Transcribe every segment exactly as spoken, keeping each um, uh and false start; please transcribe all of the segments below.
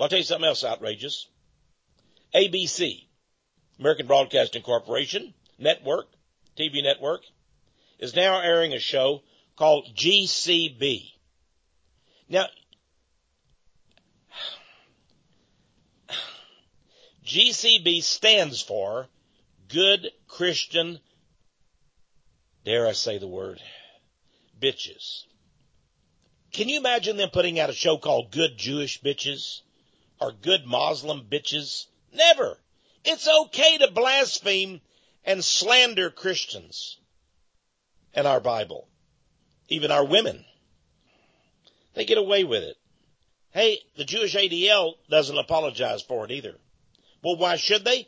Well, I'll tell you something else outrageous. A B C, American Broadcasting Corporation, network, T V network, is now airing a show called G C B. Now, G C B stands for Good Christian, dare I say the word, bitches. Can you imagine them putting out a show called Good Jewish Bitches or Good Muslim Bitches? Never. It's okay to blaspheme and slander Christians and our Bible, even our women. They get away with it. Hey, the Jewish A D L doesn't apologize for it either. Well, why should they?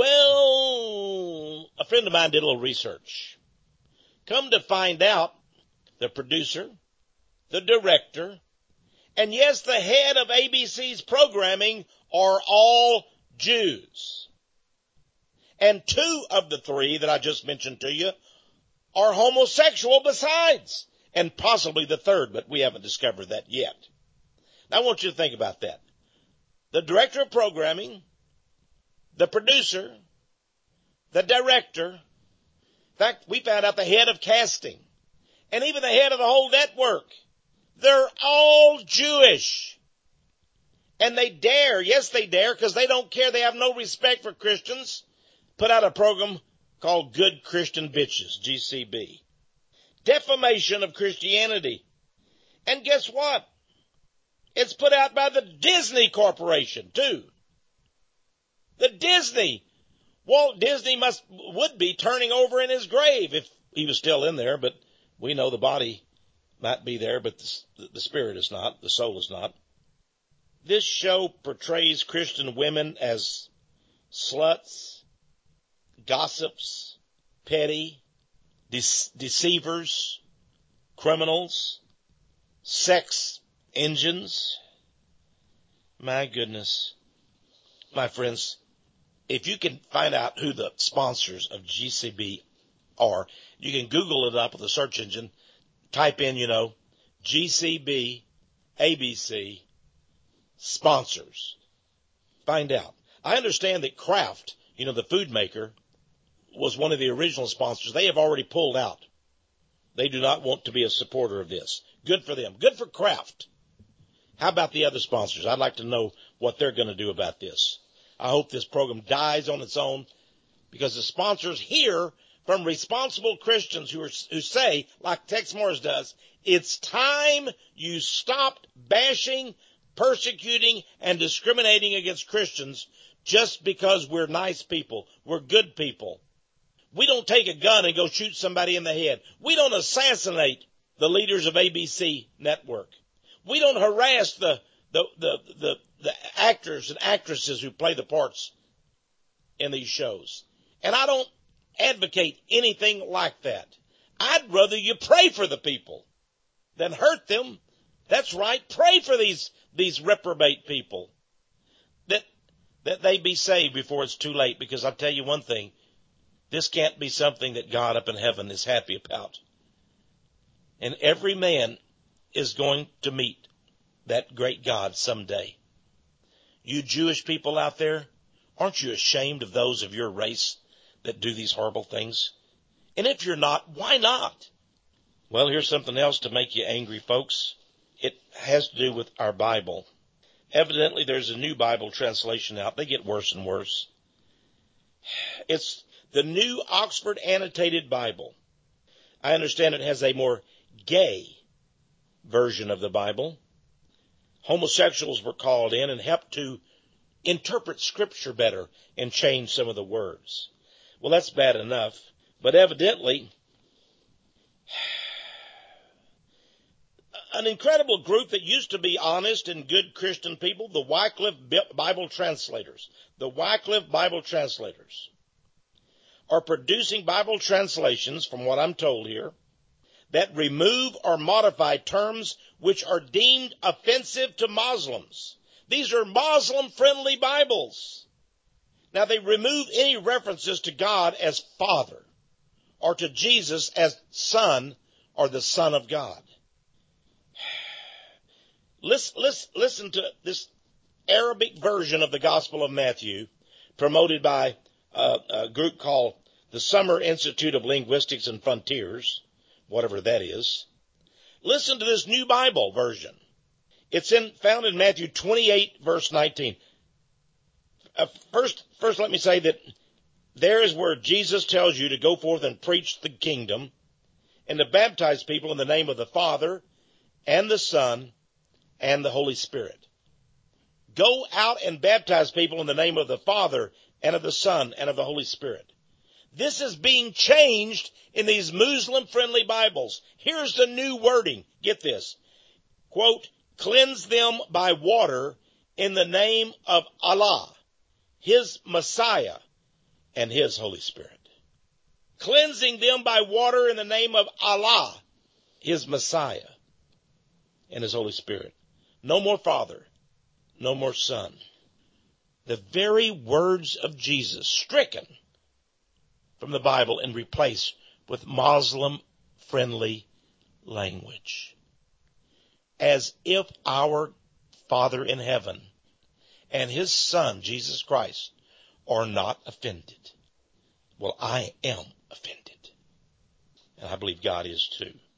Well, a friend of mine did a little research. Come to find out, the producer, the director, and yes, the head of A B C's programming are all Jews. And two of the three that I just mentioned to you are homosexual besides, and possibly the third, but we haven't discovered that yet. Now I want you to think about that. The director of programming, the producer, the director, in fact, we found out the head of casting, and even the head of the whole network, they're all Jewish. And they dare, yes they dare, because they don't care, they have no respect for Christians, put out a program called Good Christian Bitches, G C B. Defamation of Christianity. And guess what? It's put out by the Disney Corporation, too. The Disney. Walt Disney must would be turning over in his grave if he was still in there, but we know the body might be there, but the, the spirit is not, the soul is not. This show portrays Christian women as sluts, gossips, petty, de- deceivers, criminals, sex engines. My goodness. My friends, if you can find out who the sponsors of G C B are, you can Google it up with a search engine, type in, you know, G C B, A B C, sponsors. Find out. I understand that Kraft, you know, the food maker, was one of the original sponsors. They have already pulled out. They do not want to be a supporter of this. Good for them. Good for Kraft. How about the other sponsors? I'd like to know what they're going to do about this. I hope this program dies on its own, because the sponsors hear from responsible Christians who are, who say, like Tex Morris does, it's time you stopped bashing, persecuting, and discriminating against Christians just because we're nice people. We're good people. We don't take a gun and go shoot somebody in the head. We don't assassinate the leaders of A B C network. We don't harass the the the the, the actors and actresses who play the parts in these shows. And I don't advocate anything like that. I'd rather you pray for the people than hurt them. That's right. Pray for these these reprobate people, that that they be saved before it's too late. Because I'll tell you one thing, this can't be something that God up in heaven is happy about. And every man is going to meet that great God someday. You Jewish people out there, aren't you ashamed of those of your race that do these horrible things? And if you're not, why not? Well, here's something else to make you angry, folks. It has to do with our Bible. Evidently, there's a new Bible translation out. They get worse and worse. It's the New Oxford Annotated Bible. I understand it has a more gay version of the Bible. Homosexuals were called in and helped to interpret Scripture better and change some of the words. Well, that's bad enough, but evidently an incredible group that used to be honest and good Christian people, the Wycliffe Bible Translators, the Wycliffe Bible Translators, are producing Bible translations, from what I'm told here, that remove or modify terms which are deemed offensive to Muslims. These are Muslim-friendly Bibles. Now, they remove any references to God as Father, or to Jesus as Son, or the Son of God. Listen, listen, listen to this Arabic version of the Gospel of Matthew, promoted by a, a group called the Summer Institute of Linguistics and Frontiers, whatever that is. Listen to this New Bible version. It's in, found in Matthew twenty-eight, verse nineteen. Uh, first, first let me say that there is where Jesus tells you to go forth and preach the kingdom and to baptize people in the name of the Father and the Son and the Holy Spirit. Go out and baptize people in the name of the Father and of the Son and of the Holy Spirit. This is being changed in these Muslim-friendly Bibles. Here's the new wording. Get this. Quote, cleanse them by water in the name of Allah, His Messiah, and His Holy Spirit. Cleansing them by water in the name of Allah, His Messiah, and His Holy Spirit. No more Father, no more Son. The very words of Jesus stricken from the Bible and replaced with Muslim-friendly language. As if our Father in heaven and His Son, Jesus Christ, are not offended. Well, I am offended. And I believe God is too.